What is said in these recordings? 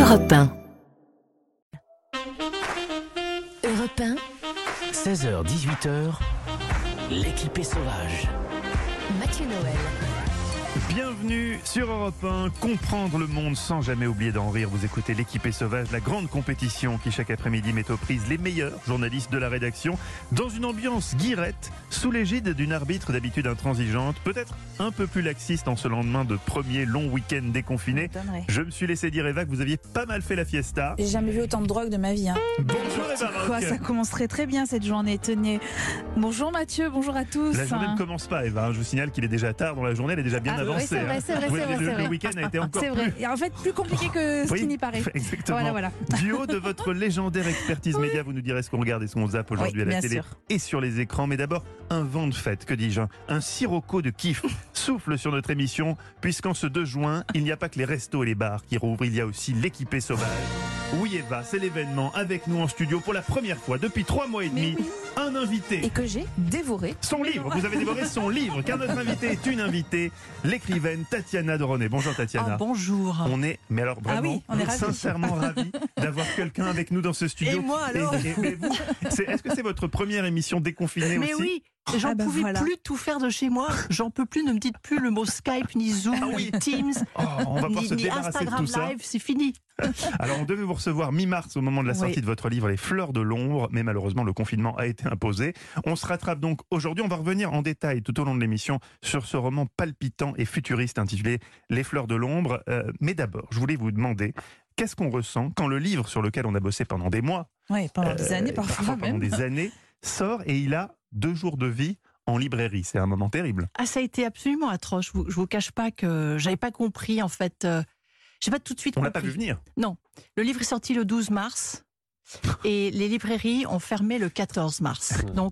Europe 1. Europe 1. 16h-18h, l'équipée sauvage. Mathieu Noël. Bienvenue sur Europe 1, comprendre le monde sans jamais oublier d'en rire. Vous écoutez l'équipée sauvage, la grande compétition qui chaque après-midi met aux prises les meilleurs journalistes de la rédaction dans une ambiance guirette, sous l'égide d'une arbitre d'habitude intransigeante, peut-être un peu plus laxiste en ce lendemain de premier long week-end déconfiné. Je me suis laissé dire, Eva, que vous aviez pas mal fait la fiesta. J'ai jamais vu autant de drogue de ma vie. Bonjour Eva Rock. Ça commence très bien cette journée, tenez. Bonjour Mathieu, bonjour à tous. La journée ne commence pas, Eva. Je vous signale qu'il est déjà tard dans la journée, elle est déjà bien avancée. Oui, c'est vrai. Le week-end a été encore C'est vrai. Et en fait, plus compliqué que ce qui n'y paraît. Exactement. Voilà. Du haut de votre légendaire expertise média, vous nous direz ce qu'on regarde et ce qu'on zappe aujourd'hui à la télé et sur les écrans. Mais d'abord, un vent de fête, que dis-je, un sirocco de kiff souffle sur notre émission, puisqu'en ce 2 juin, il n'y a pas que les restos et les bars qui rouvrent, il y a aussi l'équipée sauvage. Oui Eva, c'est l'événement avec nous en studio pour la première fois depuis 3 mois et demi. Un invité. Et que j'ai dévoré. Son livre, vous avez dévoré son livre, car notre invité est une invitée, l'écrivaine Tatiana de René. Bonjour Tatiana. Bonjour. On est, mais alors vraiment, on est ravis. sincèrement ravis d'avoir quelqu'un avec nous dans ce studio. Et moi alors Et vous, est-ce que c'est votre première émission déconfinée Mais aussi? oui, j'en pouvais plus tout faire de chez moi. J'en peux plus, ne me dites plus le mot Skype, ni Zoom, ni Teams, On va pouvoir se ni débarrasser Instagram de tout ça. Live, c'est fini. Alors on devait vous recevoir mi-mars au moment de la sortie de votre livre Les Fleurs de l'ombre, mais malheureusement le confinement a été imposé. On se rattrape donc aujourd'hui, on va revenir en détail tout au long de l'émission sur ce roman palpitant et futuriste intitulé Les Fleurs de l'ombre. Mais d'abord, je voulais vous demander, qu'est-ce qu'on ressent quand le livre sur lequel on a bossé pendant des mois, Pendant des années parfois pendant même. des années, sort et il a 2 jours de vie en librairie? C'est un moment terrible. Ah, ça a été absolument atroce. Je vous cache pas que j'avais pas compris en fait. J'ai pas tout de suite On compris. l'a pas vu venir. Non. Le livre est sorti le 12 mars et les librairies ont fermé le 14 mars. Donc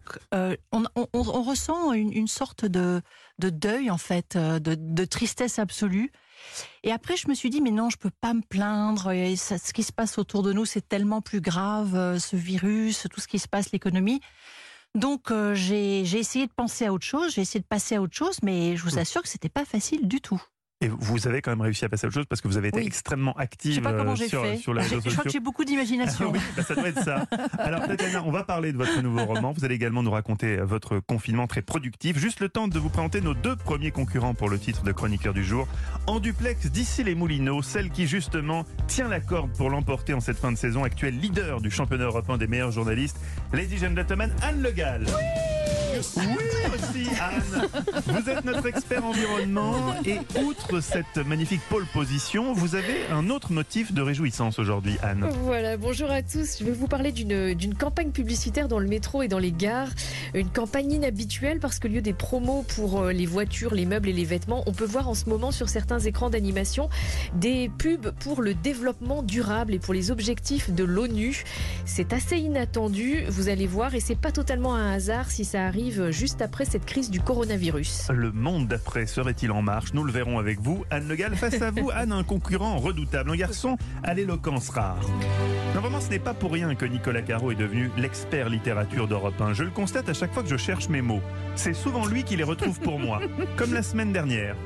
on ressent une sorte de deuil en fait, de tristesse absolue. Et après je me suis dit mais non, je peux pas me plaindre. Et ce qui se passe autour de nous c'est tellement plus grave, ce virus, tout ce qui se passe, l'économie. Donc j'ai essayé de penser à autre chose, j'ai essayé de passer à autre chose, mais je vous assure que c'était pas facile du tout. Et vous avez quand même réussi à passer à autre chose parce que vous avez été extrêmement active Je sais pas comment j'ai sur fait. les réseaux sociaux. Je crois que j'ai beaucoup d'imagination. Oui, ça doit être ça. Alors Tatiana, on va parler de votre nouveau roman. Vous allez également nous raconter votre confinement très productif. Juste le temps de vous présenter nos 2 premiers concurrents pour le titre de chroniqueur du jour. En duplex, d'ici les Moulineaux, celle qui justement tient la corde pour l'emporter en cette fin de saison, actuelle leader du championnat européen des meilleurs journalistes, Ladies and Gentlemen, Anne Le Gall. Oui aussi Anne. Vous êtes notre expert environnement et outre cette magnifique pole position, vous avez un autre motif de réjouissance aujourd'hui, Anne. Voilà, bonjour à tous. Je vais vous parler d'une campagne publicitaire dans le métro et dans les gares. Une campagne inhabituelle parce que lieu des promos pour les voitures, les meubles et les vêtements, on peut voir en ce moment sur certains écrans d'animation des pubs pour le développement durable et pour les objectifs de l'ONU. C'est assez inattendu, vous allez voir, et c'est pas totalement un hasard si ça arrive juste après cette crise du coronavirus. Le monde d'après serait-il en marche? Nous le verrons avec vous. Anne Le Gall, face à vous, Anne, un concurrent redoutable, un garçon à l'éloquence rare. Non, vraiment, ce n'est pas pour rien que Nicolas Caro est devenu l'expert littérature d'Europe 1. Je le constate à chaque fois que je cherche mes mots. C'est souvent lui qui les retrouve pour moi, comme la semaine dernière.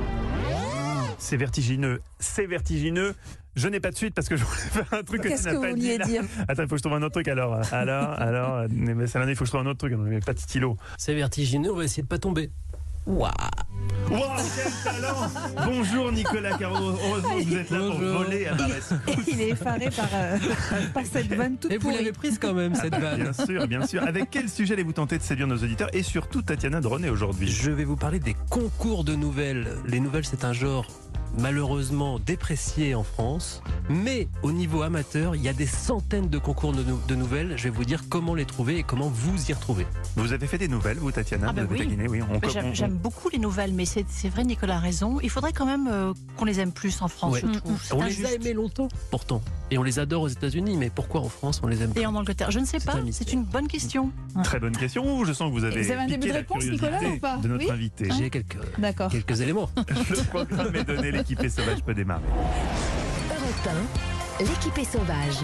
C'est vertigineux, c'est vertigineux. Je n'ai pas de suite parce que je voulais faire un truc que tu n'as pas dit. Qu'est-ce que vous vouliez dire? Attends, il faut que je trouve un autre truc alors. Mais c'est l'année, il faut que je trouve un autre truc. Mais pas de stylo. C'est vertigineux, on va essayer de pas tomber. Waouh, quel talent! Bonjour Nicolas Caro, heureusement que vous êtes là pour voler à ma rescousse. Il est effaré par cette vanne toute Et vous pourrie. l'avez prise quand même, cette vanne. Bien sûr. Avec quel sujet allez-vous tenter de séduire nos auditeurs et surtout Tatiana de René aujourd'hui? Je vais vous parler des concours de nouvelles. Les nouvelles, c'est un genre malheureusement déprécié en France, mais au niveau amateur, il y a des centaines de concours de nouvelles. Je vais vous dire comment les trouver et comment vous y retrouver. Vous avez fait des nouvelles, vous Tatiana? Ah ben vous avez oui. taquiné, oui. J'aime beaucoup les nouvelles, mais c'est vrai, Nicolas a raison. Il faudrait quand même qu'on les aime plus en France, Ouais. je trouve. C'est On injuste. les a aimés longtemps, pourtant. Et on les adore aux États-Unis, mais pourquoi en France on les aime Et pas? en Angleterre, je ne sais pas, un mystère. c'est une bonne question. Très bonne question. Je sens que vous avez Vous avez un début piqué de la réponse, curiosité Nicolas, ou pas? de notre Oui. invité. J'ai D'accord. quelques éléments. Le programme est donné, l'équipée sauvage peut démarrer. Europe 1. L'équipée sauvage.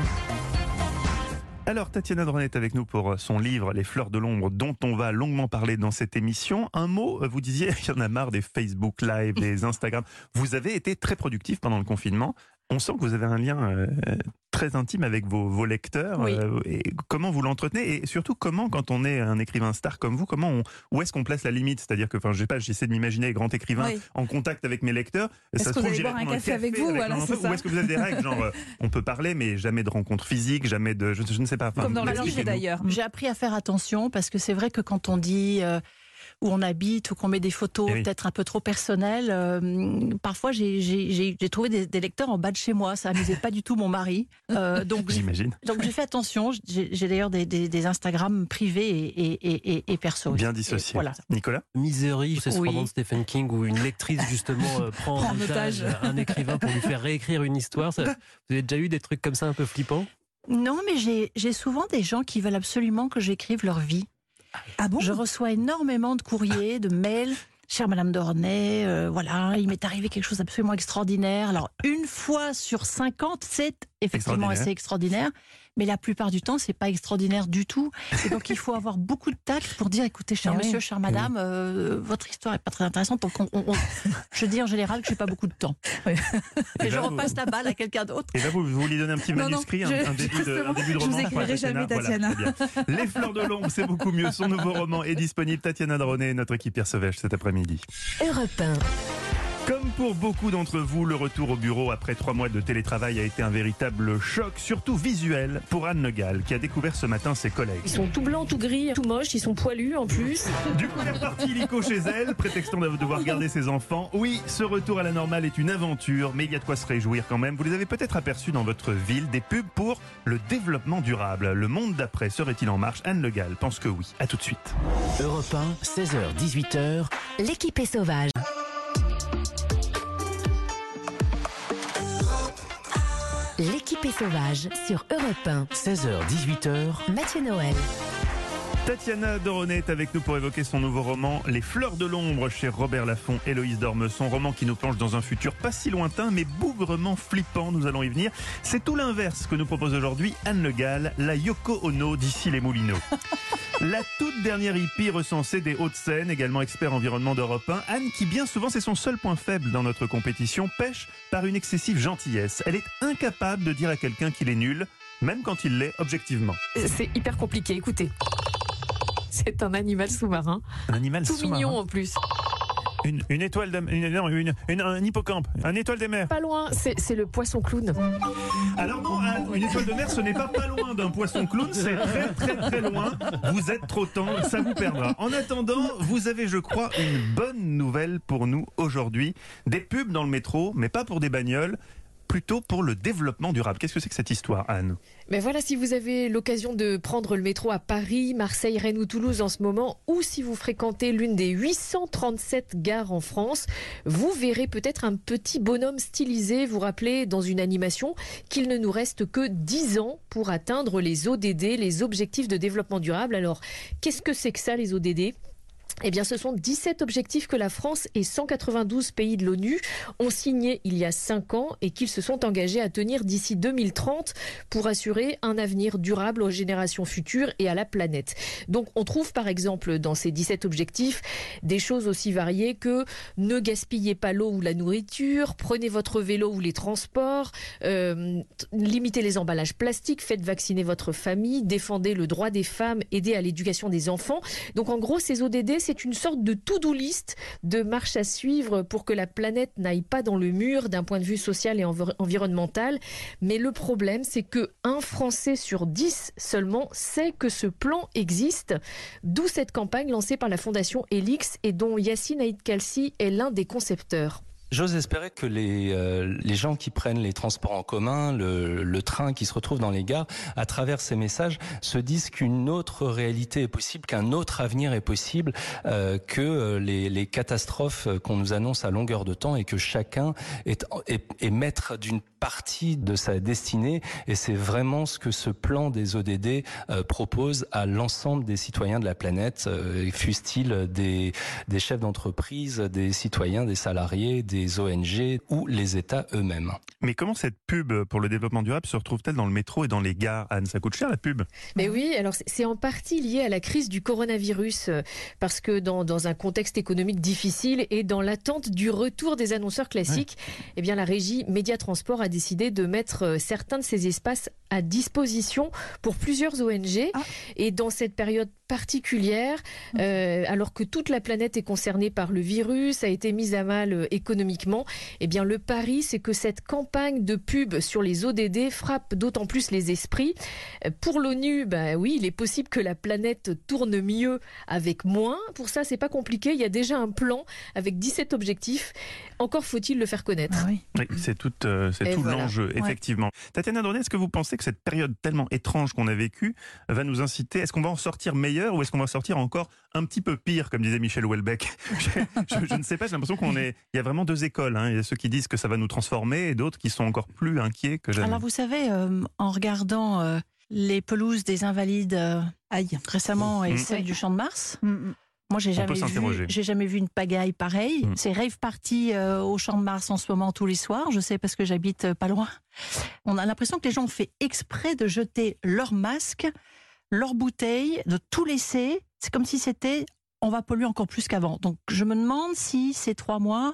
Alors, Tatiana Dron est avec nous pour son livre « Les fleurs de l'ombre » dont on va longuement parler dans cette émission. Un mot, vous disiez, il y en a marre des Facebook Live, des Instagram. Vous avez été très productif pendant le confinement. On sent que vous avez un lien très intime avec vos lecteurs. Oui. Et comment vous l'entretenez et surtout comment, quand on est un écrivain star comme vous, où est-ce qu'on place la limite? C'est-à-dire que, je sais pas, j'essaie de m'imaginer grand écrivain Oui. en contact avec mes lecteurs. Est-ce Ça que se vous trouve, allez j'irai boire un prendre café avec vous, voilà, c'est ça. Ou est-ce que vous avez des règles, genre on peut parler mais jamais de rencontres physiques, jamais de, je ne sais pas. Comme dans le Alors, livre d'ailleurs. J'ai appris à faire attention parce que c'est vrai que quand on dit où on habite ou qu'on met des photos Eh oui. peut-être un peu trop personnelles, parfois j'ai trouvé des lecteurs en bas de chez moi. Ça amusait pas du tout mon mari. Donc J'imagine. j'ai fait attention. J'ai d'ailleurs des Instagram privés et perso. Bien Et dissocié. voilà. Nicolas? Misery, c'est ce Oui. roman de Stephen King où une lectrice justement prend en otage un écrivain pour lui faire réécrire une histoire. Vous avez déjà eu des trucs comme ça un peu flippants? Non, mais j'ai souvent des gens qui veulent absolument que j'écrive leur vie. Ah bon? Je reçois énormément de courriers, de mails. Chère Madame Dornay, voilà, il m'est arrivé quelque chose d'absolument extraordinaire. Alors, une fois sur 50, c'est effectivement assez extraordinaire. Mais la plupart du temps, c'est pas extraordinaire du tout. Et donc, il faut avoir beaucoup de tact pour dire, écoutez, cher Eh oui. monsieur, chère madame, votre histoire est pas très intéressante. Donc, je dis en général que j'ai pas beaucoup de temps. Et je repasse la balle à quelqu'un d'autre. Et là, vous lui donnez un petit Non, manuscrit, non, un début de roman. je vous écrirai jamais, Tatiana. Voilà, très bien. Les Fleurs de l'ombre, c'est beaucoup mieux. Son nouveau roman est disponible. Tatiana Dronay, notre équipe Pierre Sauvage cet après-midi. Europe 1. Comme pour beaucoup d'entre vous, le retour au bureau après 3 mois de télétravail a été un véritable choc, surtout visuel, pour Anne Le Gall, qui a découvert ce matin ses collègues. Ils sont tout blancs, tout gris, tout moches, ils sont poilus en plus. Du coup, elle est repartie illico chez elle, prétextant de devoir garder ses enfants. Oui, ce retour à la normale est une aventure, mais il y a de quoi se réjouir quand même. Vous les avez peut-être aperçus dans votre ville, des pubs pour le développement durable. Le monde d'après serait-il en marche? Anne Le Gall pense que oui. À tout de suite. Europe 1, 16h-18h, L'équipe est sauvage. L'équipe est sauvage sur Europe 1. 16h-18h, Mathieu Noël. Tatiana Dronay est avec nous pour évoquer son nouveau roman Les Fleurs de l'ombre chez Robert Laffont, Héloïse Dormesson, roman qui nous plonge dans un futur pas si lointain mais bougrement flippant, nous allons y venir. C'est tout l'inverse que nous propose aujourd'hui Anne Le Gall, la Yoko Ono d'ici les Moulineaux. La toute dernière hippie recensée des Hauts-de-Seine, également expert environnement d'Europe 1, Anne qui bien souvent c'est son seul point faible dans notre compétition, pêche par une excessive gentillesse. Elle est incapable de dire à quelqu'un qu'il est nul, même quand il l'est objectivement. C'est hyper compliqué, écoutez. C'est un animal sous-marin, Un animal tout sous-marin. mignon en plus. Une étoile de, un hippocampe, un étoile des mers. Pas loin, c'est le poisson clown. Alors non, une étoile de mer, ce n'est pas loin d'un poisson clown, c'est très loin. Vous êtes trop tendre, ça vous perdra. En attendant, vous avez, je crois, une bonne nouvelle pour nous aujourd'hui. Des pubs dans le métro, mais pas pour des bagnoles, plutôt pour le développement durable. Qu'est-ce que c'est que cette histoire, Anne? Mais voilà, si vous avez l'occasion de prendre le métro à Paris, Marseille, Rennes ou Toulouse en ce moment, ou si vous fréquentez l'une des 837 gares en France, vous verrez peut-être un petit bonhomme stylisé vous rappeler dans une animation qu'il ne nous reste que 10 ans pour atteindre les ODD, les objectifs de développement durable. Alors, qu'est-ce que c'est que ça, les ODD ? Eh bien, ce sont 17 objectifs que la France et 192 pays de l'ONU ont signés il y a 5 ans et qu'ils se sont engagés à tenir d'ici 2030 pour assurer un avenir durable aux générations futures et à la planète. Donc, on trouve par exemple dans ces 17 objectifs des choses aussi variées que ne gaspillez pas l'eau ou la nourriture, prenez votre vélo ou les transports, limitez les emballages plastiques, faites vacciner votre famille, défendez le droit des femmes, aidez à l'éducation des enfants. Donc, en gros, ces ODD, c'est une sorte de to-do list de marche à suivre pour que la planète n'aille pas dans le mur d'un point de vue social et environnemental. Mais le problème, c'est que un Français sur 10 seulement sait que ce plan existe. D'où cette campagne lancée par la Fondation Helix et dont Yacine Aïd Kalsi est l'un des concepteurs. J'ose espérer que les gens qui prennent les transports en commun, le train, qui se retrouvent dans les gares, à travers ces messages, se disent qu'une autre réalité est possible, qu'un autre avenir est possible, que les catastrophes qu'on nous annonce à longueur de temps et que chacun est maître d'une partie de sa destinée. Et c'est vraiment ce que ce plan des ODD propose à l'ensemble des citoyens de la planète, fussent-ils des chefs d'entreprise, des citoyens, des salariés, des des ONG ou les États eux-mêmes. Mais comment cette pub pour le développement durable se retrouve-t-elle dans le métro et dans les gares, Anne? Ça coûte cher la pub? Mais oui, alors c'est en partie lié à la crise du coronavirus, parce que dans un contexte économique difficile et dans l'attente du retour des annonceurs classiques, eh bien la régie Média Transport a décidé de mettre certains de ces espaces à disposition pour plusieurs ONG. Et dans cette période particulière, alors que toute la planète est concernée par le virus, a été mise à mal économiquement, eh bien le pari, c'est que cette campagne de pub sur les ODD frappe d'autant plus les esprits. Pour l'ONU, oui, il est possible que la planète tourne mieux avec moins. Pour ça, c'est pas compliqué. Il y a déjà un plan avec 17 objectifs. Encore faut-il le faire connaître. Oui. Oui, c'est tout l'enjeu, effectivement. Tatiana Dronnet, est-ce que vous pensez que cette période tellement étrange qu'on a vécue va nous inciter, est-ce qu'on va en sortir meilleur ou est-ce qu'on va sortir encore un petit peu pire, comme disait Michel Houellebecq? Je ne sais pas, j'ai l'impression il y a vraiment deux écoles. Il y a ceux qui disent que ça va nous transformer et d'autres qui sont encore plus inquiets que jamais. Alors vous savez, en regardant les pelouses des Invalides récemment et celles du Champ de Mars, moi j'ai jamais vu une pagaille pareille. C'est rave party au Champ de Mars en ce moment tous les soirs, je sais parce que j'habite pas loin. On a l'impression que les gens ont fait exprès de jeter leurs masques, leurs bouteilles, de tout laisser. C'est comme si c'était on va polluer encore plus qu'avant. Donc je me demande si ces 3 mois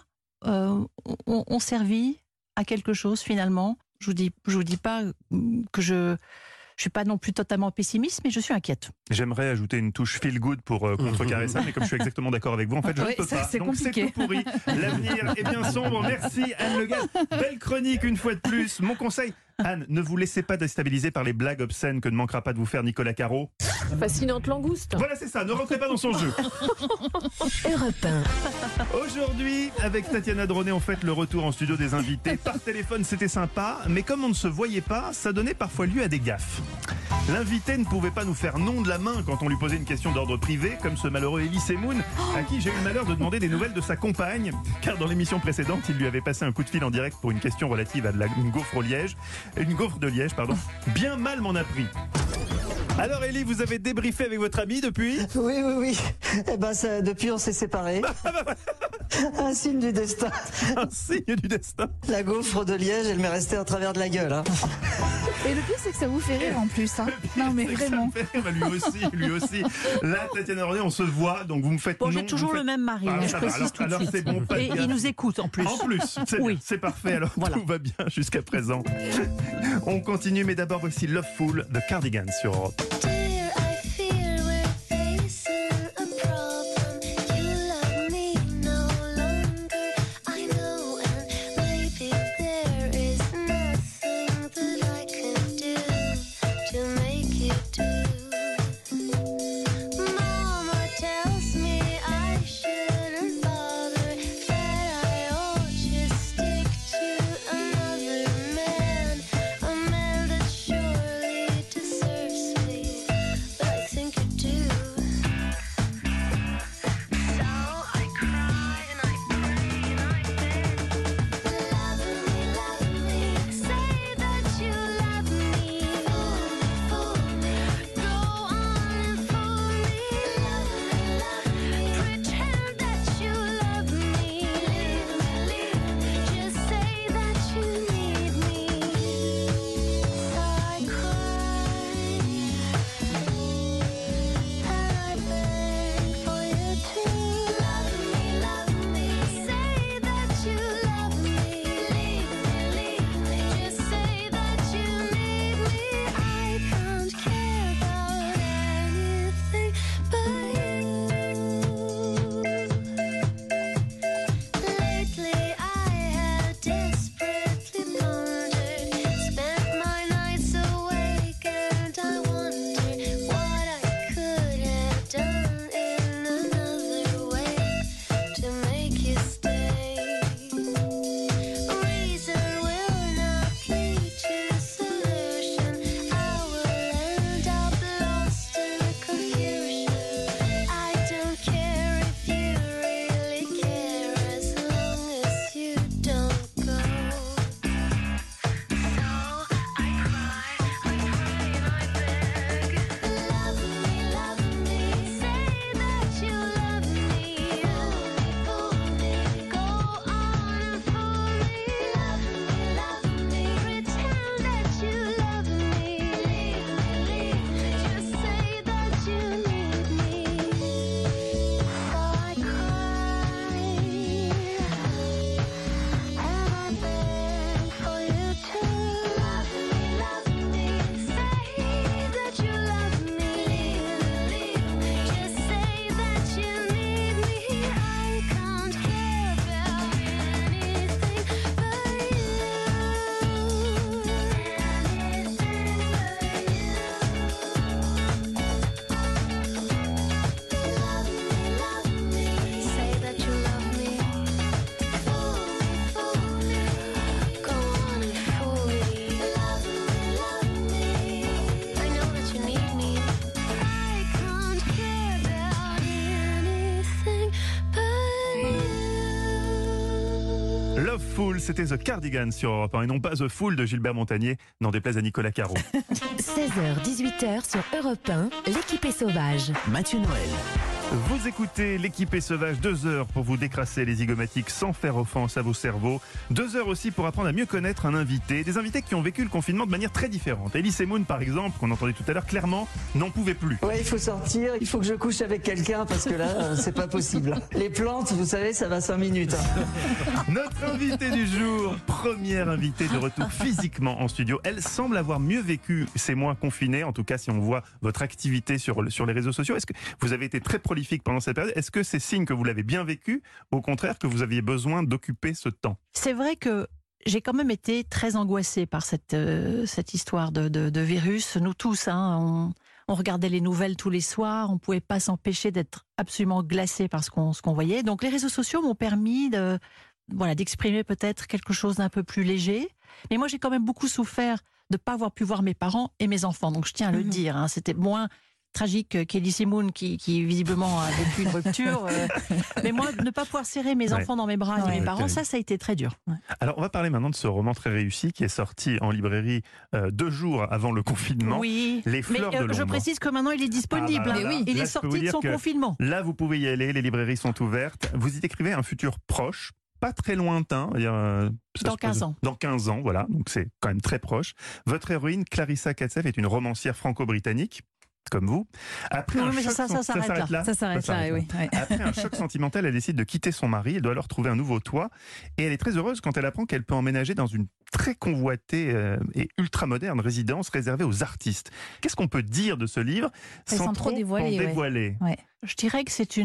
ont servi à quelque chose finalement. Je vous dis pas que je suis pas non plus totalement pessimiste, mais je suis inquiète. J'aimerais ajouter une touche feel good pour contrecarrer ça, mais comme je suis exactement d'accord avec vous, en fait, je ne peux pas. C'est donc compliqué. C'est tout pourri. L'avenir est bien sombre. Merci Anne Le Gall. Belle chronique une fois de plus. Mon conseil, Anne, ne vous laissez pas déstabiliser par les blagues obscènes que ne manquera pas de vous faire Nicolas Caro. Fascinante langouste. Voilà, c'est ça. Ne rentrez pas dans son jeu. Europe 1. Aujourd'hui, avec Tatiana Dronnet, on fête le retour en studio des invités. Par téléphone, c'était sympa, mais comme on ne se voyait pas, ça donnait parfois lieu à des gaffes. L'invité ne pouvait pas nous faire non de la main quand on lui posait une question d'ordre privé, comme ce malheureux Elie Semoun, à qui j'ai eu le malheur de demander des nouvelles de sa compagne, car dans l'émission précédente, il lui avait passé un coup de fil en direct pour une question relative à une gaufre de Liège, pardon. Bien mal m'en a pris. Alors Elie, vous avez débriefé avec votre ami depuis? Oui. Eh ben, depuis, on s'est séparés. Un signe du destin. Un signe du destin. La gaufre de Liège, elle m'est restée à travers de la gueule. Et le pire, c'est que ça vous fait rire en plus. Non, mais vraiment. Lui aussi. Là, Tatiana Dronnet, on se voit, donc vous me faites Bon, j'ai toujours le même mari, je précise tout de suite. C'est bon, et il nous écoute en plus. En plus, c'est bien, c'est parfait. Alors voilà. Tout va bien jusqu'à présent. On continue, mais d'abord voici Loveful de Cardigans sur Europe. Fool, c'était The Cardigans sur Europe 1 et non pas The Fool de Gilbert Montagnier, n'en déplaise à Nicolas Caro. 16h-18h sur Europe 1, l'équipe est sauvage. Mathieu Noël. Vous écoutez l'équipée sauvage, 2 heures pour vous décrasser les zygomatiques sans faire offense à vos cerveaux. 2 heures aussi pour apprendre à mieux connaître un invité. Des invités qui ont vécu le confinement de manière très différente. Elie Semoun, par exemple, qu'on entendait tout à l'heure, clairement n'en pouvait plus. Ouais, il faut sortir, il faut que je couche avec quelqu'un parce que là, c'est pas possible. Les plantes, vous savez, ça va 5 minutes. Notre invitée du jour, première invitée de retour physiquement en studio. Elle semble avoir mieux vécu ces mois confinés, en tout cas si on voit votre activité sur les réseaux sociaux. Est-ce que vous avez été très prolifique pendant cette période? Est-ce que c'est signe que vous l'avez bien vécu, au contraire que vous aviez besoin d'occuper ce temps? C'est vrai que j'ai quand même été très angoissée par cette histoire de virus. Nous tous, hein, on regardait les nouvelles tous les soirs, on ne pouvait pas s'empêcher d'être absolument glacé par ce qu'on voyait. Donc les réseaux sociaux m'ont permis d'exprimer peut-être quelque chose d'un peu plus léger. Mais moi, j'ai quand même beaucoup souffert de ne pas avoir pu voir mes parents et mes enfants. Donc je tiens à le dire, hein, c'était moins tragique qu'Elie Semoun qui visiblement a vécu une rupture. Mais moi, ne pas pouvoir serrer mes enfants dans mes bras et mes parents, ça a été très dur. Alors, on va parler maintenant de ce roman très réussi qui est sorti en librairie 2 jours avant le confinement. Oui, Les fleurs de l'ombre. Je précise que maintenant, il est disponible. Il est sorti de son confinement. Là, vous pouvez y aller, les librairies sont ouvertes. Vous y décrivez un futur proche, pas très lointain. Dans 15 ans. Dans 15 ans, voilà. Donc, c'est quand même très proche. Votre héroïne, Clarissa Katsev, est une romancière franco-britannique. Comme vous. Après ça s'arrête là, oui. Après un choc sentimental, elle décide de quitter son mari. Elle doit alors trouver un nouveau toit. Et elle est très heureuse quand elle apprend qu'elle peut emménager dans une très convoitée et ultra-moderne résidence réservée aux artistes. Qu'est-ce qu'on peut dire de ce livre sans trop dévoiler? Ouais. Je dirais que c'est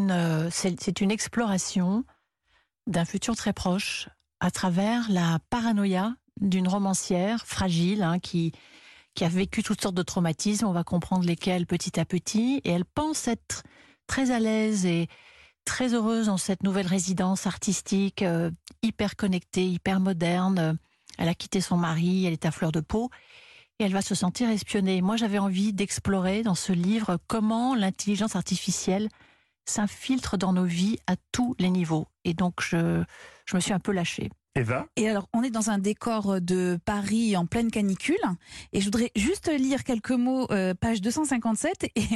une exploration d'un futur très proche à travers la paranoïa d'une romancière fragile qui a vécu toutes sortes de traumatismes, on va comprendre lesquels petit à petit, et elle pense être très à l'aise et très heureuse dans cette nouvelle résidence artistique, hyper connectée, hyper moderne. Elle a quitté son mari, elle est à fleur de peau, et elle va se sentir espionnée. Moi, j'avais envie d'explorer dans ce livre comment l'intelligence artificielle s'infiltre dans nos vies à tous les niveaux. Et donc, je me suis un peu lâchée. Eva? Et alors, on est dans un décor de Paris en pleine canicule. Et je voudrais juste lire quelques mots, page 257. Et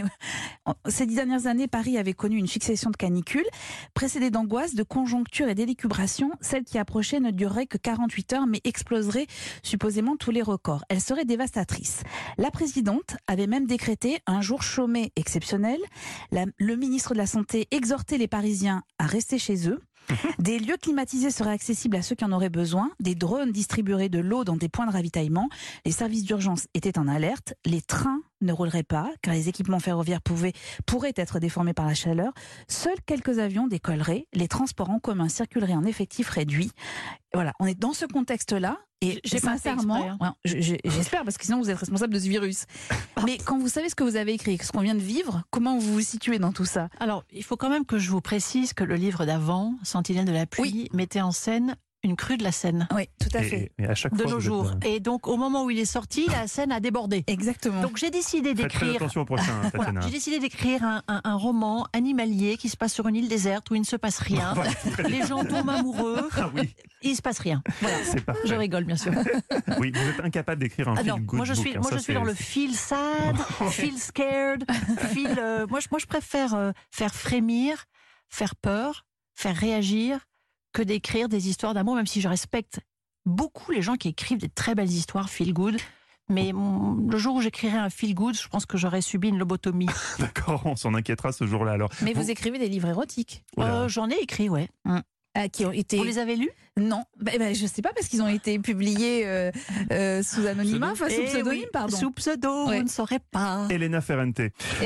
ces 10 dernières années, Paris avait connu une succession de canicules, précédée d'angoisse, de conjoncture et d'élucubration. Celle qui approchait ne durerait que 48 heures, mais exploserait supposément tous les records. Elle serait dévastatrice. La présidente avait même décrété un jour chômé exceptionnel. Le ministre de la Santé exhortait les Parisiens à rester chez eux. Des lieux climatisés seraient accessibles à ceux qui en auraient besoin. Des drones distribueraient de l'eau dans des points de ravitaillement. Les services d'urgence étaient en alerte. Les trains ne rouleraient pas, car les équipements ferroviaires pourraient être déformés par la chaleur. Seuls quelques avions décolleraient. Les transports en commun circuleraient en effectif réduit. Voilà, on est dans ce contexte-là. Et j'ai sincèrement, j'espère, parce que sinon vous êtes responsable de ce virus. Mais quand vous savez ce que vous avez écrit, ce qu'on vient de vivre, comment vous vous situez dans tout ça? Alors, il faut quand même que je vous précise que le livre d'avant, Sentinelle de la pluie, mettait en scène une crue de la Seine. Oui, tout à fait. Et à chaque de fois, nos jours. Et donc, au moment où il est sorti, la Seine a débordé. Exactement. Donc, j'ai décidé d'écrire. Faites très attention au prochain, Tatiana. Voilà, j'ai décidé d'écrire un roman animalier qui se passe sur une île déserte où il ne se passe rien. Les gens tombent amoureux. Ah oui. Il ne se passe rien. Voilà. C'est parfait. Je rigole, bien sûr. Oui, vous êtes incapable d'écrire un feel good moi je suis, book, je suis dans le feel sad, feel scared, moi je préfère faire frémir, faire peur, faire réagir que d'écrire des histoires d'amour, même si je respecte beaucoup les gens qui écrivent des très belles histoires feel good. Mais le jour où j'écrirai un feel good, je pense que j'aurais subi une lobotomie. D'accord, on s'en inquiétera ce jour-là alors. Mais vous écrivez des livres érotiques? J'en ai écrit, ouais. Qui ont été... Vous les avez lus? Non, je sais pas, parce qu'ils ont été publiés sous anonymat, sous pseudonyme, pardon. Sous pseudo, on ne saurait pas. Elena Ferrante.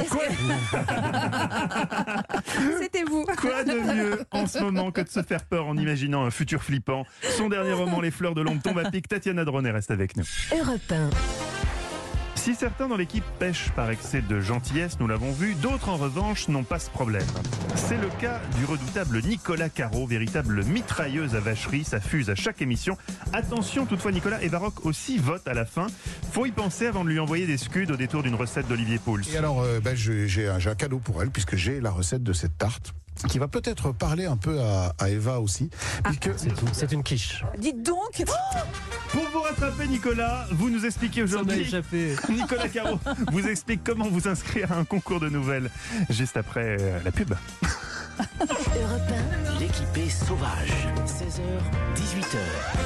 C'était vous. Quoi de mieux en ce moment que de se faire peur en imaginant un futur flippant? Son dernier roman, Les fleurs de l'ombre, tombe à pic. Tatiana Dronet reste avec nous. Europe 1. Si certains dans l'équipe pêchent par excès de gentillesse, nous l'avons vu, d'autres en revanche n'ont pas ce problème. C'est le cas du redoutable Nicolas Caro, véritable mitrailleuse à vacherie, ça fuse à chaque émission. Attention toutefois, Nicolas Evaroc aussi vote à la fin. Faut y penser avant de lui envoyer des scuds au détour d'une recette d'Olivier Pouls. Et alors, j'ai un cadeau pour elle, puisque j'ai la recette de cette tarte. qui va peut-être parler un peu à Eva aussi. Puisque... C'est une quiche. Dites donc. Pour vous rattraper, Nicolas, vous nous expliquez aujourd'hui. Nicolas Caro vous explique comment vous inscrire à un concours de nouvelles juste après la pub. Europe 1, l'équipée sauvage. 16h, 18h.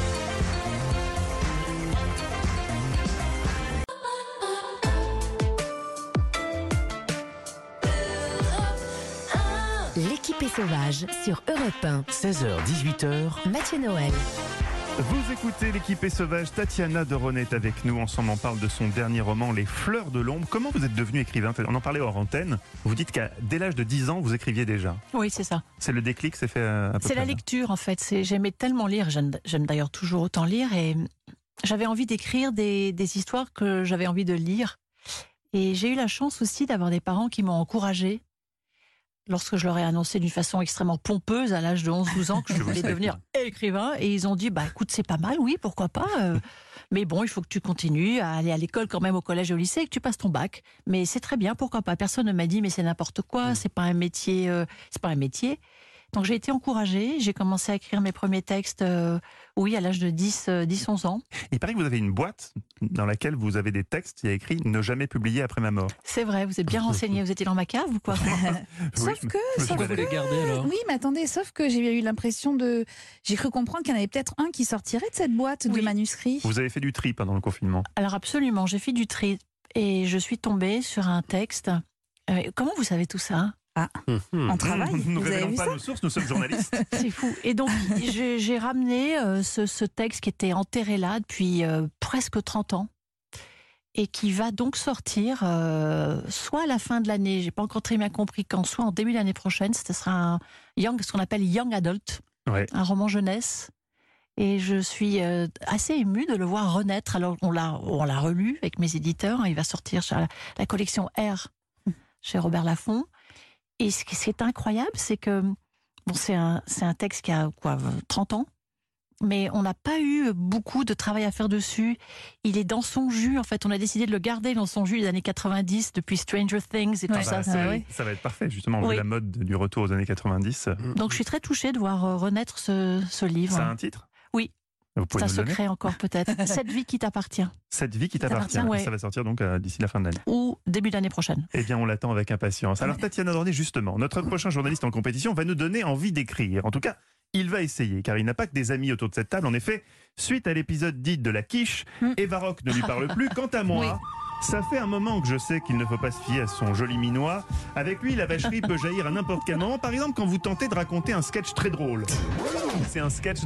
L'équipée sauvage sur Europe 1. 16h, 18h. Mathieu Noël. Vous écoutez l'équipée sauvage. Tatiana de René est avec nous. Ensemble, on parle de son dernier roman, Les Fleurs de l'ombre. Comment vous êtes devenu écrivain? On en parlait hors antenne. Vous dites qu'à dès l'âge de 10 ans, vous écriviez déjà. Oui, c'est ça. C'est le déclic, c'est fait un peu. C'est la lecture, en fait. J'aimais tellement lire. J'aime d'ailleurs toujours autant lire. Et j'avais envie d'écrire des histoires que j'avais envie de lire. Et j'ai eu la chance aussi d'avoir des parents qui m'ont encouragée. Lorsque je leur ai annoncé d'une façon extrêmement pompeuse à l'âge de 11-12 ans que je voulais devenir écrivain, et ils ont dit écoute, c'est pas mal, oui, pourquoi pas, mais bon, il faut que tu continues à aller à l'école quand même, au collège et au lycée, et que tu passes ton bac, mais c'est très bien, pourquoi pas. Personne ne m'a dit mais c'est n'importe quoi, c'est pas un métier, Donc j'ai été encouragée, j'ai commencé à écrire mes premiers textes, oui, à l'âge de 10-11 ans. Il paraît que vous avez une boîte dans laquelle vous avez des textes, il y a écrit « Ne jamais publier après ma mort ». C'est vrai, vous êtes bien renseigné, vous étiez dans ma cave ou quoi? Sauf que les garder alors. Oui, mais attendez, sauf que j'ai eu l'impression j'ai cru comprendre qu'il y en avait peut-être un qui sortirait de cette boîte de manuscrits. Vous avez fait du tri pendant le confinement? Alors absolument, j'ai fait du tri et je suis tombée sur un texte. Comment vous savez tout ça? En travail. Nous ne Vous avez révélons vu pas ça? nos sources, nous sommes journalistes. C'est fou. Et donc, j'ai ramené ce texte qui était enterré là depuis presque 30 ans et qui va donc sortir soit à la fin de l'année, j'ai pas encore très bien compris quand, soit en début d'année prochaine. Ce sera ce qu'on appelle young adult, un roman jeunesse. Et je suis assez émue de le voir renaître. Alors, on l'a relu avec mes éditeurs. Il va sortir sur la collection R chez Robert Laffont. Et ce qui est incroyable, c'est que c'est un texte qui a 30 ans, mais on n'a pas eu beaucoup de travail à faire dessus. Il est dans son jus, en fait. On a décidé de le garder dans son jus des années 90, depuis Stranger Things et tout ça. Ça va être parfait, justement, vu la mode du retour aux années 90. Donc je suis très touchée de voir renaître ce livre. Ça a un titre? Oui. C'est un secret encore peut-être. Cette vie qui t'appartient. Cette vie qui t'appartient. Ça va sortir donc d'ici la fin de l'année. Ou début d'année prochaine. Eh bien, on l'attend avec impatience. Alors, Tatiana Dorné, justement, notre prochain journaliste en compétition va nous donner envie d'écrire. En tout cas, il va essayer, car il n'a pas que des amis autour de cette table. En effet, suite à l'épisode dit de la quiche, Eva Rock ne lui parle plus. Quant à moi... Ça fait un moment que je sais qu'il ne faut pas se fier à son joli minois. Avec lui, la vacherie peut jaillir à n'importe quel moment. Par exemple, quand vous tentez de raconter un sketch très drôle. C'est un sketch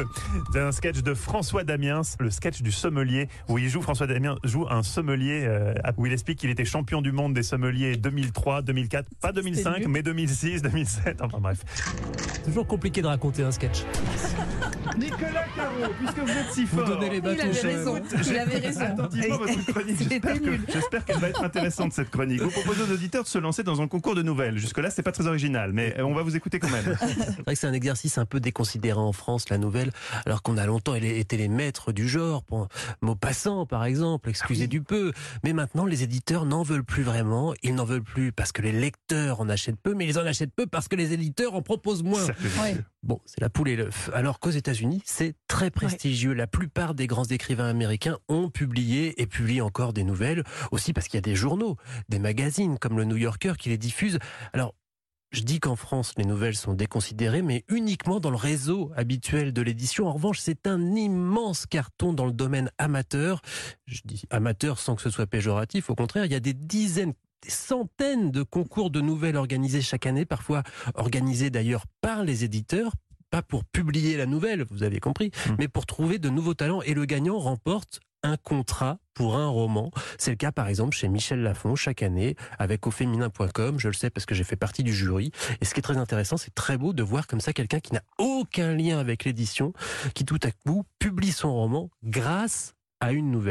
de François Damiens, le sketch du sommelier, où François Damiens joue un sommelier, où il explique qu'il était champion du monde des sommeliers 2003, 2004, pas 2005, mais 2006, 2007, enfin bref. C'est toujours compliqué de raconter un sketch. Nicolas Caro, puisque vous êtes si fort. Vous donnez les bateaux. Il avait raison. Attentivement votre chronique. J'espère qu'elle va être intéressante, cette chronique. Vous proposez aux auditeurs de se lancer dans un concours de nouvelles. Jusque-là, c'est pas très original, mais on va vous écouter quand même. C'est vrai que c'est un exercice un peu déconsidéré en France, la nouvelle, alors qu'on a longtemps été les maîtres du genre, pour Maupassant par exemple, excusez du peu. Mais maintenant, les éditeurs n'en veulent plus vraiment. Ils n'en veulent plus parce que les lecteurs en achètent peu, mais ils en achètent peu parce que les éditeurs en proposent moins. Bon, c'est la poule et l'œuf. Alors qu'aux États-Unis, c'est très prestigieux. La plupart des grands écrivains américains ont publié et publient encore des nouvelles, aussi parce qu'il y a des journaux, des magazines comme le New Yorker qui les diffusent. Alors, je dis qu'en France, les nouvelles sont déconsidérées, mais uniquement dans le réseau habituel de l'édition. En revanche, c'est un immense carton dans le domaine amateur. Je dis amateur sans que ce soit péjoratif. Au contraire, il y a des dizaines, des centaines de concours de nouvelles organisés chaque année, parfois organisés d'ailleurs par les éditeurs, pas pour publier la nouvelle, vous avez compris, mais pour trouver de nouveaux talents. Et le gagnant remporte un contrat pour un roman. C'est le cas par exemple chez Michel Lafon chaque année avec auféminin.com, je le sais parce que j'ai fait partie du jury. Et ce qui est très intéressant, c'est très beau de voir comme ça quelqu'un qui n'a aucun lien avec l'édition, qui tout à coup publie son roman grâce à une nouvelle.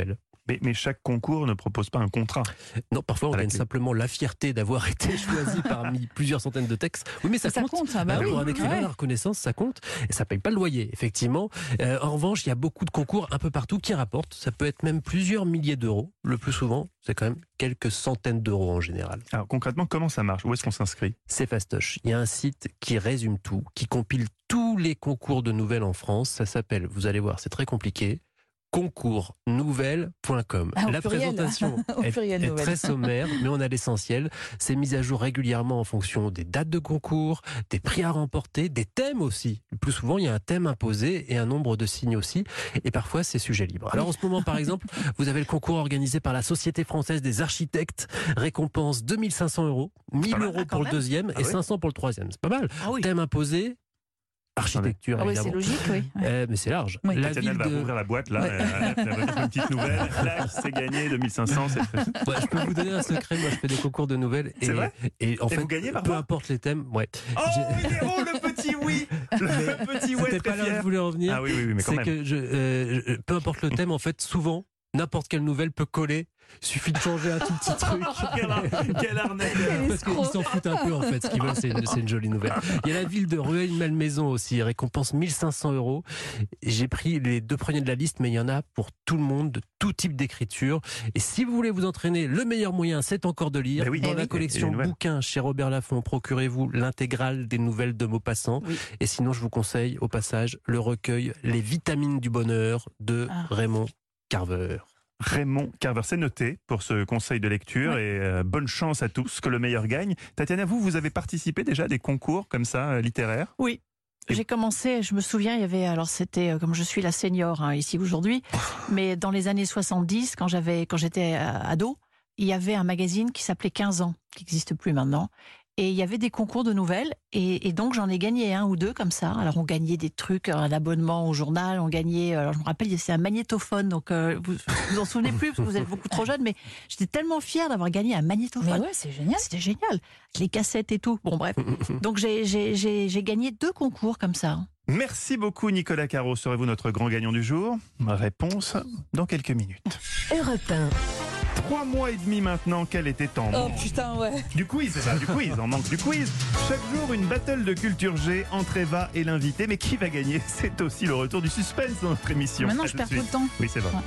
Mais chaque concours ne propose pas un contrat. Non, parfois on À la gagne clé. simplement la fierté d'avoir été choisi parmi plusieurs centaines de textes. Oui, mais ça compte. Ah bah oui, Pour un écrivain, ouais. la reconnaissance, ça compte. Et ça paye pas le loyer, effectivement. En revanche, il y a beaucoup de concours un peu partout qui rapportent. Ça peut être même plusieurs milliers d'euros. Le plus souvent, c'est quand même quelques centaines d'euros en général. Alors concrètement, comment ça marche? Où est-ce qu'on s'inscrit? C'est fastoche. Il y a un site qui résume tout, qui compile tous les concours de nouvelles en France. Ça s'appelle, vous allez voir, c'est très compliqué, concoursnouvelles.com. Ah, au La pluriel. présentation Au pluriel, est nouvelles. très sommaire, mais on a l'essentiel. C'est mis à jour régulièrement en fonction des dates de concours, des prix à remporter, des thèmes aussi. Le plus souvent, il y a un thème imposé et un nombre de signes aussi. Et parfois, c'est sujet libre. Alors en ce moment, par exemple, vous avez le concours organisé par la Société française des architectes. Récompense 2500 €, 1000 mal, € quand pour le même. deuxième Ah et oui. 500 pour le troisième. C'est pas mal. Ah oui. Thème imposé, architecture Ah oui, c'est évidemment. logique, oui. Mais c'est large. Oui. La Tatiana, elle ville va de... ouvrir la boîte, là. Ouais. Elle va faire une petite nouvelle. Là, c'est gagné, 2500. C'est... Ouais, je peux vous donner un secret. Moi, je fais des concours de nouvelles. C'est vrai et en Et fait, vous gagnez peu parfois importe les thèmes. Ouais. Oh, Héros, le petit oui. Le petit ouais, C'était très pas là où je fier. voulais en venir. Ah oui, mais quand C'est même. que peu importe le thème, en fait, souvent, n'importe quelle nouvelle peut coller. Suffit de changer un tout petit truc. Quelle arnaque. Parce qu'ils s'en foutent un peu, en fait. Ce qu'ils veulent, c'est une jolie nouvelle. Il y a la ville de Rueil-Malmaison aussi, récompense 1500 €. J'ai pris les 2 premiers de la liste, mais il y en a pour tout le monde, de tout type d'écriture. Et si vous voulez vous entraîner, le meilleur moyen, c'est encore de lire. Ben oui. Dans Eh la oui. collection Et les nouvelles. bouquins chez Robert Laffont, procurez-vous l'intégrale des nouvelles de Maupassant. Oui. Et sinon, je vous conseille, au passage, le recueil Les vitamines du bonheur de Raymond Carver. Raymond Carver, c'est noté pour ce conseil de lecture et bonne chance à tous, que le meilleur gagne. Tatiana, vous avez participé déjà à des concours comme ça, littéraires? Oui. J'ai commencé, je me souviens, il y avait, alors c'était, comme je suis la senior ici aujourd'hui, mais dans les années 70, quand j'étais ado, il y avait un magazine qui s'appelait 15 ans, qui n'existe plus maintenant. Et il y avait des concours de nouvelles, et donc j'en ai gagné 1 ou 2 comme ça. Alors on gagnait des trucs, un abonnement au journal, on gagnait, alors je me rappelle, c'est un magnétophone, donc vous vous en souvenez plus parce que vous êtes beaucoup trop jeune, mais j'étais tellement fière d'avoir gagné un magnétophone. Mais ouais, c'est génial. C'était génial, avec les cassettes et tout. Bon bref, donc j'ai gagné 2 concours comme ça. Merci beaucoup Nicolas Caro. Serez-vous notre grand gagnant du jour? Réponse dans quelques minutes. Europe 1. 3 mois et demi maintenant qu'elle était en Oh manque. putain, ouais. Du quiz, c'est ça, du quiz, on manque du quiz. Chaque jour, une battle de culture G entre Eva et l'invité. Mais qui va gagner? C'est aussi le retour du suspense dans notre émission. Maintenant, À je tout perds de tout le suite. temps. Oui, c'est vrai.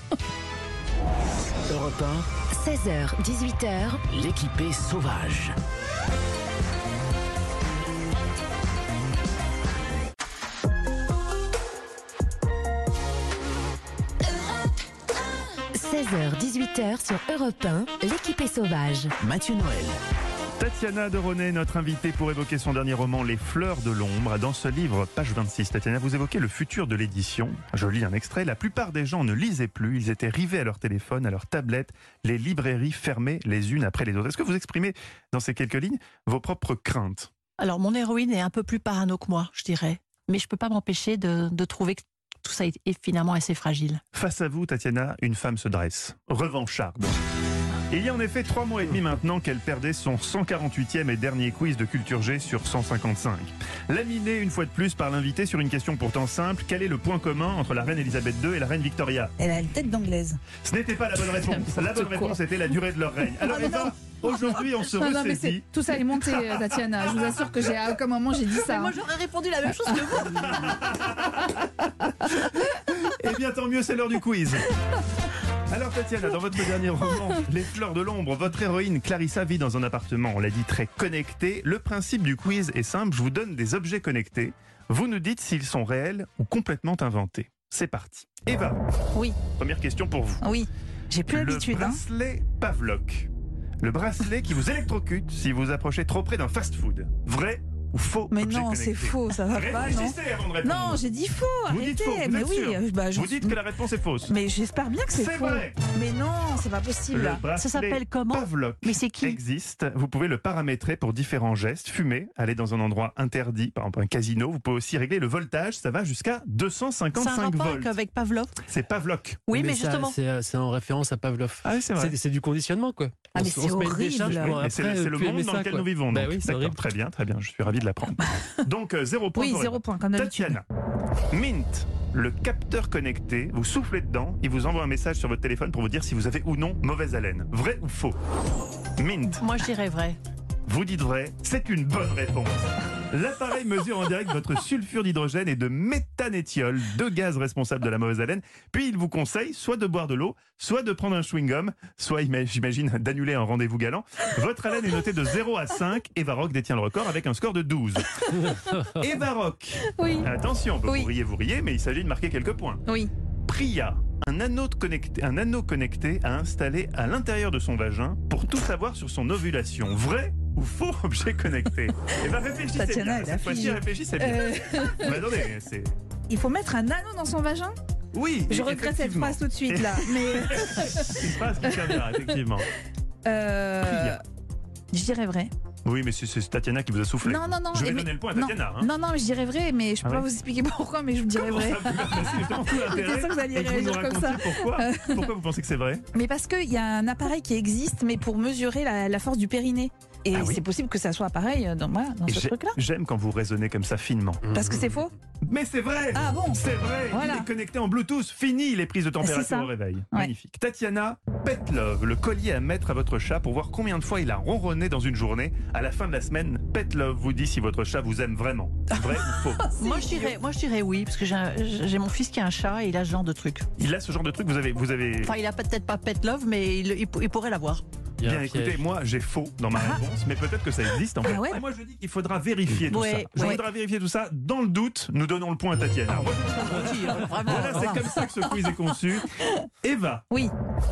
Europe 16h, 18h. 1, l'équipée sauvage. – 16h, 18h sur Europe 1, l'équipe est sauvage. Mathieu Noël. Tatiana Deronay, notre invitée pour évoquer son dernier roman Les Fleurs de l'ombre. Dans ce livre, page 26, Tatiana, vous évoquez le futur de l'édition. Je lis un extrait. La plupart des gens ne lisaient plus. Ils étaient rivés à leur téléphone, à leur tablette. Les librairies fermées les unes après les autres. Est-ce que vous exprimez dans ces quelques lignes vos propres craintes? Alors mon héroïne est un peu plus parano que moi, je dirais. Mais je peux pas m'empêcher de trouver que tout ça est finalement assez fragile. Face à vous, Tatiana, une femme se dresse. Revancharde. Il y a en effet 3 mois et demi maintenant qu'elle perdait son 148e et dernier quiz de Culture G sur 155. Laminée une fois de plus par l'invité sur une question pourtant simple: quel est le point commun entre la reine Elisabeth II et la reine Victoria? Elle a une tête d'anglaise. Ce n'était pas la bonne réponse. La bonne réponse était la durée de leur règne. Alors Eva, aujourd'hui on se Non, mais ressaisit. tout ça est monté, Tatiana. Je vous assure que à aucun moment j'ai dit ça. Mais moi j'aurais répondu la même chose que vous. Eh bien tant mieux, c'est l'heure du quiz. Alors Tatiana, dans votre dernier roman, Les Fleurs de l'ombre, votre héroïne Clarissa vit dans un appartement, on l'a dit, très connecté. Le principe du quiz est simple, je vous donne des objets connectés. Vous nous dites s'ils sont réels ou complètement inventés. C'est parti. Eva, Oui, première question pour vous. oui. J'ai plus Le l'habitude. Hein. bracelet Pavlok. Le bracelet qui vous électrocute si vous approchez trop près d'un fast-food. Vrai ou faux? Mais objet non, connecté? c'est faux, ça va pas, non. Réfléchissez avant de répondre. Non, j'ai dit faux, Vous arrêtez. dites faux, vous mais êtes oui, sûr je- Vous dites que la réponse est fausse. Mais j'espère bien que c'est faux. vrai. Mais non, c'est pas possible. Le bracelet Ça s'appelle comment? Pavlok Mais c'est qui? existe. Vous pouvez le paramétrer pour différents gestes. Fumer, aller dans un endroit interdit, par exemple un casino. Vous pouvez aussi régler le voltage. Ça va jusqu'à C'est un 255 rapport volts. avec Pavlov? C'est Pavlok. Oui, mais ça, justement. c'est en référence à Pavlov. Ah oui, c'est vrai. C'est du conditionnement, quoi. Ah, mais On c'est se met une horrible. décharge pour Mais après c'est le plus aimer monde dans ça, lequel quoi. nous vivons. Bah donc. oui, c'est D'accord, horrible. très bien. Je suis ravi de l'apprendre. Donc, 0 point. Oui, pour 0 Eva. point, comme d'habitude. Tatiana, Mint, le capteur connecté, vous soufflez dedans, il vous envoie un message sur votre téléphone pour vous dire si vous avez ou non mauvaise haleine. Vrai ou faux? Mint. Moi, je dirais vrai. Vous dites vrai, c'est une bonne réponse. L'appareil mesure en direct votre sulfure d'hydrogène et de méthanéthiol, deux gaz responsables de la mauvaise haleine. Puis il vous conseille soit de boire de l'eau, soit de prendre un chewing-gum, soit, j'imagine, d'annuler un rendez-vous galant. Votre haleine est notée de 0 à 5. Eva Rock détient le record avec un score de 12. Eva Rock, Oui. attention, Oui. vous riez, mais il s'agit de marquer quelques points. Oui. Priya, un anneau connecté à installer à l'intérieur de son vagin pour tout savoir sur son ovulation. Vrai ou faux objet connecté? Et ben réfléchissez Tatiana, bien. elle a Cette fois-ci, figé. réfléchissez bien. Mais attendez, c'est... Il faut mettre un anneau dans son vagin? Oui, Je regrette cette effectivement. phrase tout de suite là. Mais Une phrase qui servira, effectivement. Priya. je dirais vrai. Oui, mais c'est Tatiana qui vous a soufflé. Non. Je vais mais- donner le point à non, Tatiana. Hein. Non, je dirais vrai, mais je peux Ah pas ouais vous expliquer pourquoi, mais je vous dirais Comment vrai. ça, mais c'est justement tout l'intérêt. J'étais sûre que vous alliez Et que vous nous réagir comme ça. racontiez pourquoi vous pensez que c'est vrai? Mais parce qu'il y a un appareil qui existe, mais pour mesurer la force du périnée. Et Ah oui. c'est possible que ça soit pareil dans Et ce truc-là. J'aime quand vous raisonnez comme ça finement. Parce que c'est faux? Mais c'est vrai! Ah bon? C'est vrai! Voilà. Il est connecté en Bluetooth. Fini les prises de C'est température ça. au réveil. Ouais. Magnifique. Tatiana, Pet Love, le collier à mettre à votre chat pour voir combien de fois il a ronronné dans une journée. À la fin de la semaine, Pet Love vous dit si votre chat vous aime vraiment. Vrai ou faux? Moi, je dirais oui, parce que j'ai mon fils qui a un chat et il a ce genre de truc. Il a ce genre de truc, vous avez... Enfin, il a peut-être pas pet love, mais il pourrait l'avoir. Il y a Bien un écoutez, piège. moi j'ai faux dans ma réponse, mais peut-être que ça existe en fait. Ah ouais. Moi je dis qu'il faudra vérifier tout Ouais, ça. Je ouais. voudrais vérifier tout ça. Dans le doute, nous donnons le point à Tatiana. Vraiment. Voilà, c'est comme ça que ce quiz est conçu. Eva, Oui.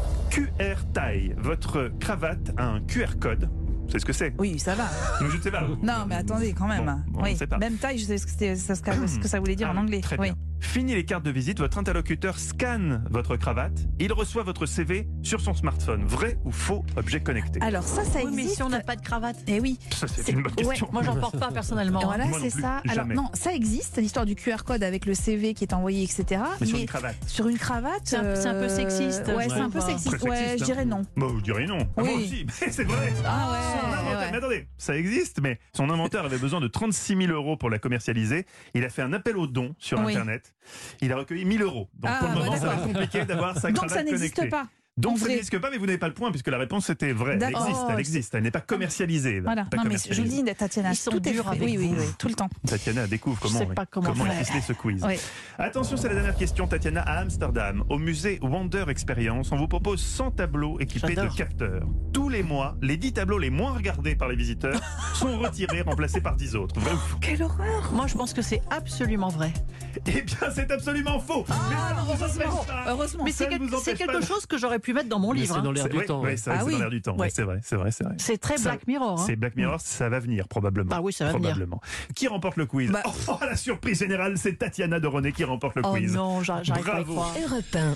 QR taille. Votre cravate a un QR code. Vous savez ce que c'est? Oui, ça va. Mais je ne sais pas. Non, mais attendez, quand même. Bon, on oui. sait pas. Même taille, je sais ce que ça voulait dire Ah en oui, anglais. Très Oui. bien. Fini les cartes de visite, votre interlocuteur scanne votre cravate. Il reçoit votre CV sur son smartphone. Vrai ou faux objet connecté? Alors ça Oui, mais existe. si on n'a pas de cravate. Eh oui. Ça, c'est c'est- une bonne ouais, question. Moi, j'en porte pas personnellement. Voilà, Moi non c'est plus, ça. Alors jamais. non, ça existe, l'histoire du QR code avec le CV qui est envoyé, etc. Mais sur une cravate. sur une cravate, C'est un peu sexiste, Ouais, je c'est un peu trouve. sexiste. Très Ouais, sexiste, je hein. dirais non. Bon, vous direz non. Ah, Oui. moi aussi, mais c'est vrai. Ah ouais, Son inventeur- ouais. Mais attendez, ça existe, mais son inventeur avait besoin de 36 000 € pour la commercialiser. Il a fait un appel aux dons sur Oui. Internet. Il a recueilli 1000 €. Donc Ah, pour le ouais, moment, ça va être d'accord. compliqué d'avoir sa Donc cravate ça n'existe connectée. pas. Donc En ça vrai. n'existe pas, mais vous n'avez pas le point puisque la réponse était vraie. Elle D'accord. existe, elle Oh, existe. Elle n'est pas commercialisée. Voilà. Pas Non, mais je vous commercialisée. dis, Tatiana, Ils sont tout est durs fait. avec Oui, vous. tout le temps. Tatiana découvre Je sais pas comment est faire. ficelé ce quiz. Oui. Attention, c'est la dernière question, Tatiana. À Amsterdam, au musée Wonder Experience, on vous propose 100 tableaux équipés de J'adore. capteurs. Tous les mois, les 10 tableaux les moins regardés par les visiteurs sont retirés, remplacés par 10 autres. Vrai ou faux? Quelle horreur. Moi, je pense que c'est absolument vrai. Eh bien, c'est absolument faux. Mais ça ne vous empêche pas. Heureusement. Mais ça c'est ne vous c'est empêche quelque pas. chose que j'aurais pu mettre dans mon Mais livre. c'est dans hein. l'air du Oui, temps. oui, c'est vrai Ah que c'est oui. dans l'air du temps. Ouais. Oui, c'est vrai, c'est vrai, c'est vrai. C'est très Ça- Black Mirror. hein. C'est Black Mirror, ça va venir probablement. Ah oui, ça va venir. probablement. Qui remporte le quiz? Bah- Oh, la surprise générale, c'est Tatiana de René qui remporte le Oh quiz. non, j'arrive pas à y Bravo. croire. Europe 1.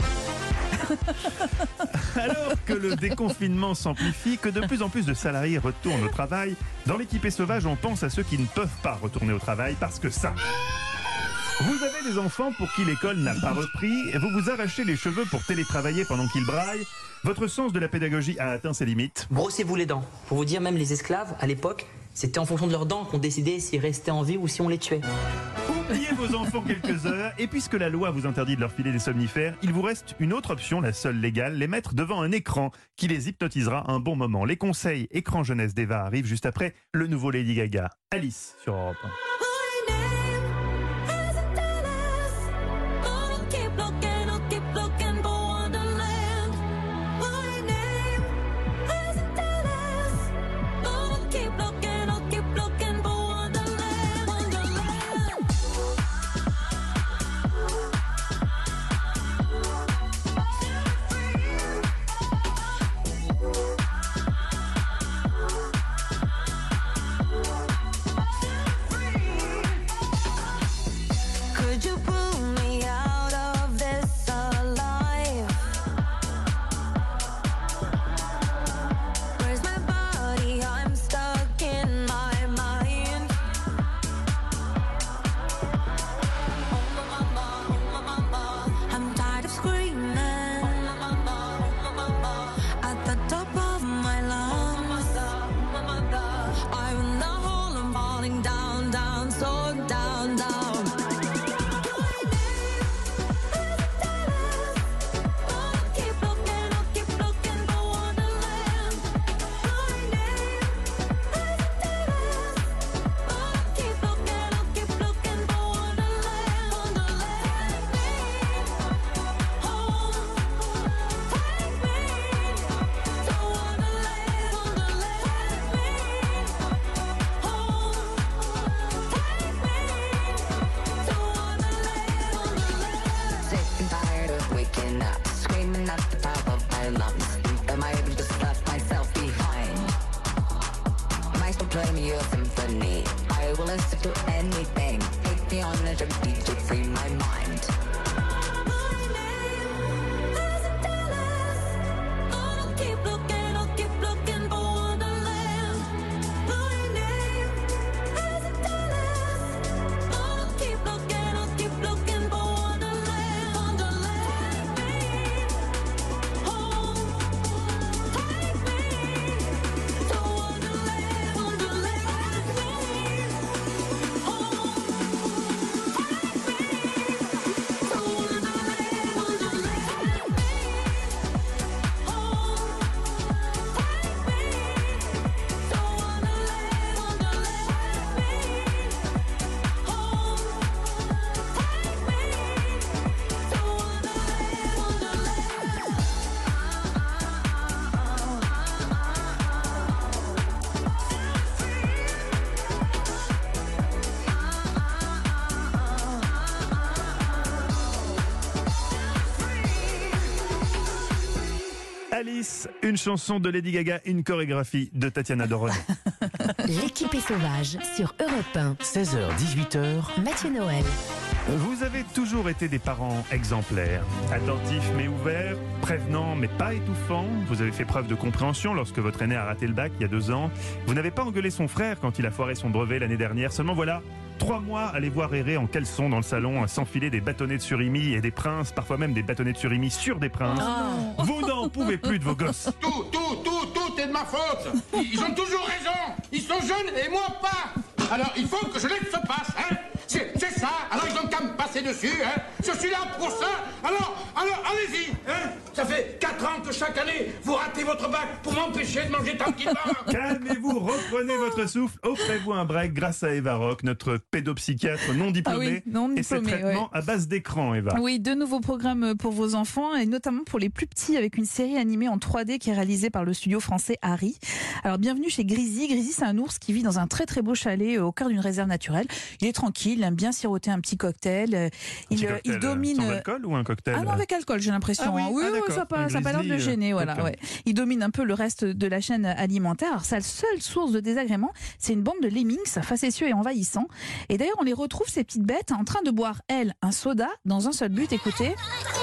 Alors que le déconfinement s'amplifie, que de plus en plus de salariés retournent au travail, dans l'équipée sauvage, on pense à ceux qui ne peuvent pas retourner au travail parce que ça. Vous avez des enfants pour qui l'école n'a pas repris, vous vous arrachez les cheveux pour télétravailler pendant qu'ils braillent. Votre sens de la pédagogie a atteint ses limites. Brossez-vous les dents. Pour vous dire, même les esclaves, à l'époque, c'était en fonction de leurs dents qu'on décidait s'ils restaient en vie ou si on les tuait. Oubliez vos enfants quelques heures, et puisque la loi vous interdit de leur filer des somnifères, il vous reste une autre option, la seule légale, les mettre devant un écran qui les hypnotisera un bon moment. Les conseils écran jeunesse d'Eva arrivent juste après le nouveau Lady Gaga. Alice sur Europe 1. Could you pull me out of this alive? Where's my body? I'm stuck in my mind. I'm tired of screaming at the top of my lungs. I'm in the hole, I'm falling down, down, so down, down. manager, DJ, free my mind. Alice, une chanson de Lady Gaga, une chorégraphie de Tatiana Doron. L'équipe est sauvage sur Europe 1. 16h-18h, Mathieu Noël. Vous avez toujours été des parents exemplaires, attentifs mais ouverts, prévenants mais pas étouffants. Vous avez fait preuve de compréhension lorsque votre aîné a raté le bac il y a 2 ans. Vous n'avez pas engueulé son frère quand il a foiré son brevet l'année dernière. Seulement voilà, 3 mois à les voir errer en caleçon dans le salon, à s'enfiler des bâtonnets de surimi et des princes, parfois même des bâtonnets de surimi sur des princes. Vous n'en pouvez plus de vos gosses. Tout est de ma faute. Ils ont toujours raison. Ils sont jeunes et moi pas. Alors il faut que je laisse se passe, hein. C'est ça. Alors ils ont qu'à me passer dessus, hein. Je suis là pour ça. Alors, allez-y, hein. Ça fait 4 ans que chaque année, vous ratez votre bac pour m'empêcher de manger tranquillement. Calmez-vous, reprenez votre souffle, offrez-vous un break grâce à Eva Rock, notre pédopsychiatre non diplômé. Non et ses diplômé, traitements à base d'écran, Eva. Oui, 2 nouveaux programmes pour vos enfants et notamment pour les plus petits avec une série animée en 3D qui est réalisée par le studio français Harry. Alors bienvenue chez Grisy. Grisy, c'est un ours qui vit dans un très très beau chalet au cœur d'une réserve naturelle. Il est tranquille, il aime bien siroter un petit cocktail. Il domine. Sans alcool ou un cocktail? Ah non, avec alcool, j'ai l'impression. Ah oui, ça n'a pas l'air de le gêner. Voilà, ouais. Il domine un peu le reste de la chaîne alimentaire. Alors, sa seule source de désagrément, c'est une bande de lemmings facétieux et envahissants. Et d'ailleurs, on les retrouve, ces petites bêtes, en train de boire, elles, un soda dans un seul but. Écoutez.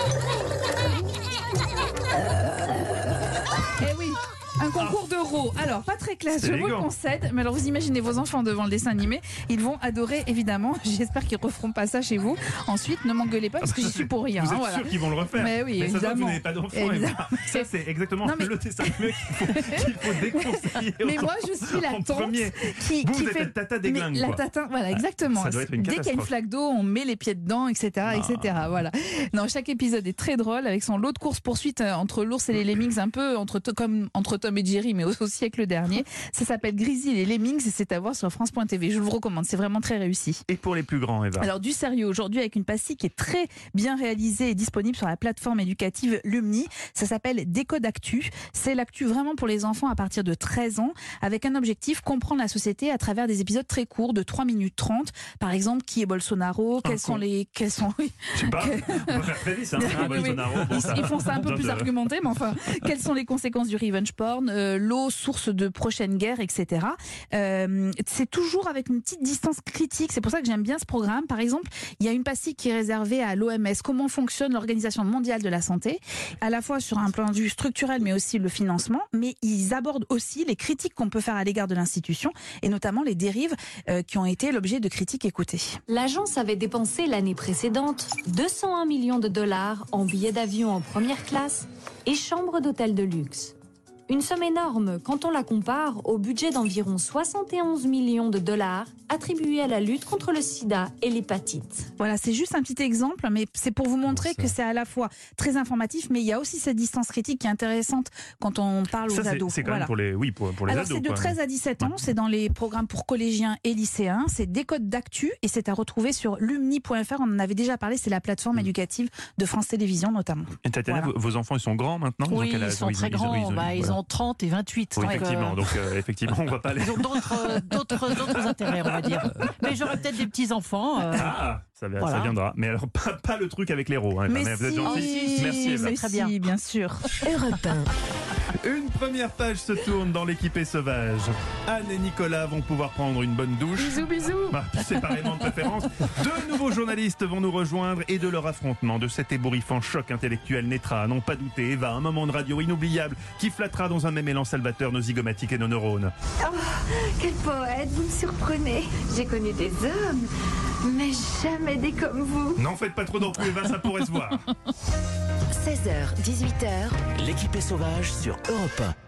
Eh oui, un concours d'euros. Alors, pas très classe, je vous le concède. Mais alors, vous imaginez vos enfants devant le dessin animé. Ils vont adorer, évidemment. J'espère qu'ils ne referont pas ça chez vous. Ensuite, ne m'engueulez pas parce que j'y suis pour rien. Vous êtes voilà. sûr qu'ils vont le refaire? Mais oui, mais évidemment. ça, vous n'avez pas d'enfants. Ça, c'est exactement le dessin animé qu'il faut déconseiller. Mais moi, je suis la tante qui êtes fait la tata des glingues. La tata, voilà, exactement. Ça doit être une Dès qu'il y a une flaque d'eau, on met les pieds dedans, etc., etc. Voilà. Non, chaque épisode est très drôle avec son lot de course-poursuite entre l'ours et les lemmings, un peu comme entre Tom et Jerry, mais au siècle dernier. Ça s'appelle Grisy et les lemmings et c'est à voir sur France.tv. Je vous le recommande, c'est vraiment très réussi. Et pour les plus grands, Eva? Alors, du sérieux aujourd'hui avec une pastille qui est très bien réalisée et disponible sur la plateforme éducative Lumni. Ça s'appelle Décode Actu. C'est l'actu vraiment pour les enfants à partir de 13 ans avec un objectif, comprendre la société à travers des épisodes très courts de 3 minutes 30. Par exemple, qui est Bolsonaro? Quels sont oui. Je sais pas, on va faire très vite, hein. Bolsonaro. Ils font ça un peu plus argumenté, mais enfin, quelles sont les conséquences du revenge porn? L'eau, source de prochaines guerres, etc. C'est toujours avec une petite distance critique. C'est pour ça que j'aime bien ce programme. Par exemple, il y a une pastille qui est réservée à l'OMS. Comment fonctionne l'Organisation mondiale de la santé, à la fois sur un plan de vue structurel, mais aussi le financement. Mais ils abordent aussi les critiques qu'on peut faire à l'égard de l'institution, et notamment les dérives qui ont été l'objet de critiques écoutées. L'agence avait dépensé l'année précédente 201 millions de dollars en billets d'avion en première classe et chambres d'hôtel de luxe. Une somme énorme quand on la compare au budget d'environ 71 millions de dollars attribué à la lutte contre le sida et l'hépatite. Voilà, c'est juste un petit exemple, mais c'est pour vous montrer que c'est à la fois très informatif, mais il y a aussi cette distance critique qui est intéressante quand on parle aux ados. C'est quand même pour les, pour les Alors, ados. C'est de 13 à 17 ans, c'est dans les programmes pour collégiens et lycéens, c'est Décode d'Actu et c'est à retrouver sur lumni.fr, on en avait déjà parlé, c'est la plateforme éducative de France Télévisions notamment. Et Tatiana, vos enfants, ils sont grands maintenant? Oui, ils sont très grands, ils ont 30 et 28. Oui, donc, effectivement, on va pas aller... Ils ont d'autres intérêts, on va dire. Mais j'aurais peut-être des petits-enfants. Ça viendra. Mais alors, pas le truc avec l'héros. Hein, mais vous êtes gentil. Merci, Eva. très bien. Bien sûr. Europe 1. Une première page se tourne dans l'équipée sauvage. Anne et Nicolas vont pouvoir prendre une bonne douche. Bisous, bisous. Séparément de préférence. Deux nouveaux journalistes vont nous rejoindre et de leur affrontement, de cet ébouriffant choc intellectuel naîtra, à n'en pas douter, Eva, un moment de radio inoubliable qui flattera dans un même élan salvateur nos zygomatiques et nos neurones. Oh, quel poète, vous me surprenez. J'ai connu des hommes, mais jamais des comme vous. N'en faites pas trop non plus, Eva, ça pourrait se voir. 16h, 18h. L'équipée sauvage sur Europe 1.